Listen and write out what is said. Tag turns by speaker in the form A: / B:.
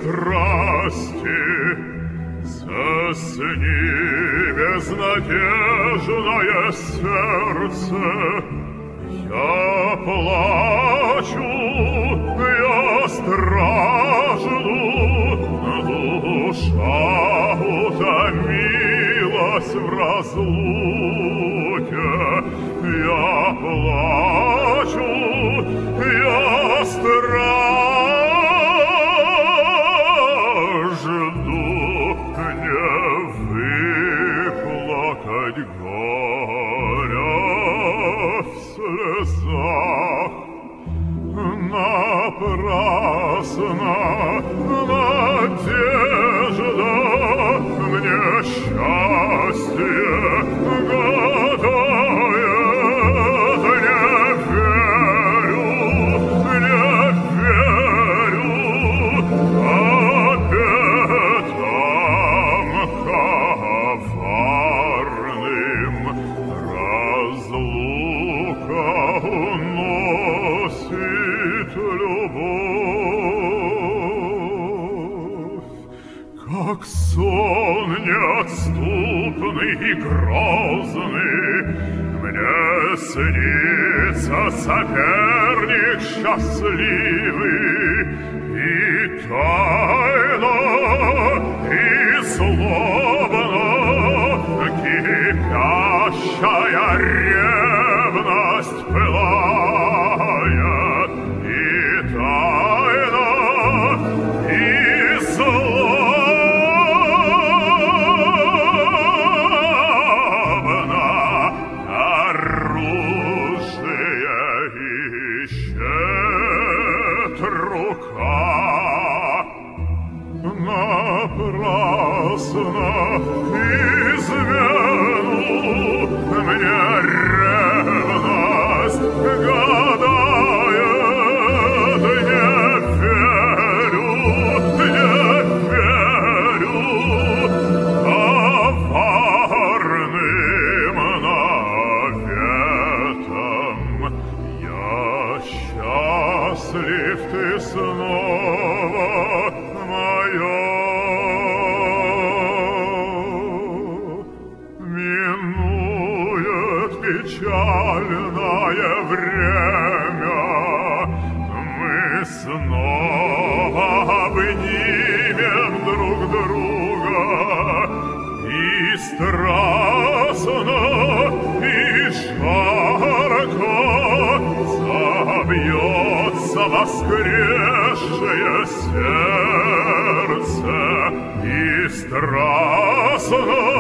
A: страсти. Засни, безнадежное сердце, я плачу, я стражду, душа утомилась в разлуке. Я плачу, я стражду, не выплакать горя в слезах. Напрасно надежда мне счастье гадает. Не верю обетам коварным. Разлука уносит любовь, как сон неотступный и грозный. Мне снится соперник счастливый, и тайно, и злобно кипящая ревность пылает, и тайно, и злобно оружие ищет рука. Напрасно измену мне ревность гадает. Не верю коварным наветам. Я счастлив, ты снова моя. Минует печальное время, мы снова обнимем друг друга, и страстно, и жарко забьется воскресшее сердце, и страстно,